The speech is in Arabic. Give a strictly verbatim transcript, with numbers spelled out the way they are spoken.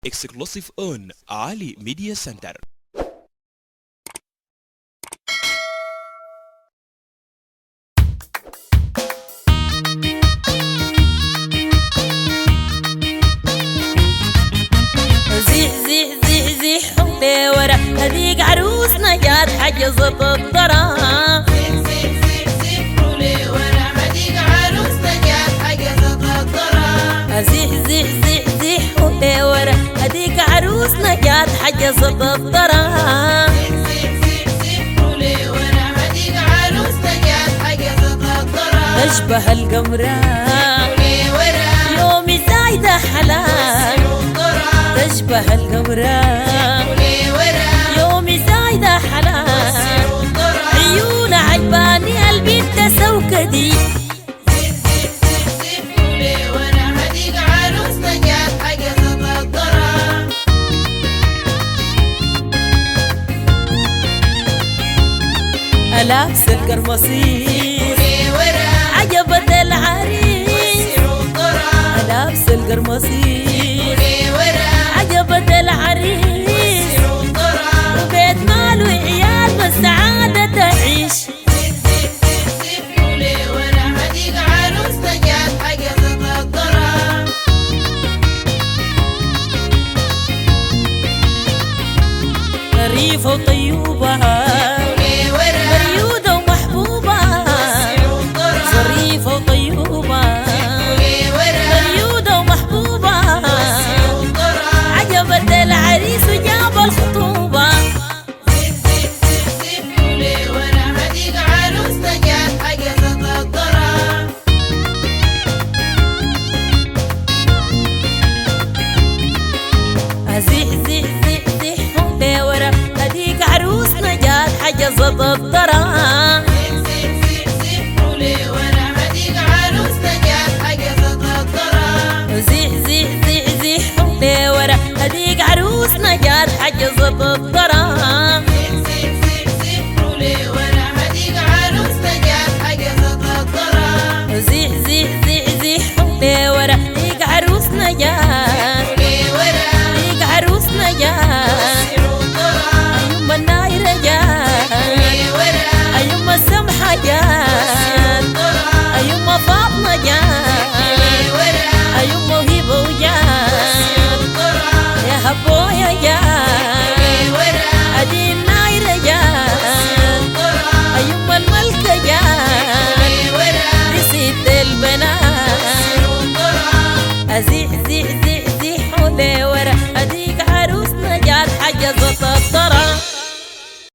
Exclusive on Ali Media Center. زيح زيح زيح زيح حبي ورا هذيك عروسنا جات حجزت الضرا. زيح زيح زيح زيح حولي ورا هذيك عروسنا جات حجزت الضرا. زيح زيح زيح زيح حبي ورا هذيك عروسنا جات حجزت الضرا. زيح زيح زيح حولي ورا هذيك عروسنا جات حجزت الضرا. تشبه القمرة حولي ورا يومي زايدة حلال. تشبه القمرة حولي ورا يومي زايدة حلال. عيونها عجباني البنت سوكدي. زيح زيح زيح زيح حولي ورا هذيك عروسنا جات حجزت الضرا. لابس القرمصيس حولي ورا عجبت العريس. لابس القرمصيس حولي ورا عجبت العريس. وبيت مال وعيال والسعادة تعيش. زيح زيح زيح زيح حولي ورا هذيك عروسنا جات حجزت الضرا. ظريفة وطيوبة حولي ورا مريودة ومحبوبة. ظريفة وطيوبة حولي ورا مريودة ومحبوبة. عجبت العريس وجاب الخطوبة. زيح زيح زيح زيح حولي ورا هذيك عروسنا جات حجزت الضرا. زيح زيح زيح زيح حبي ورا هذيك عروسنا جات حجزت الضرا.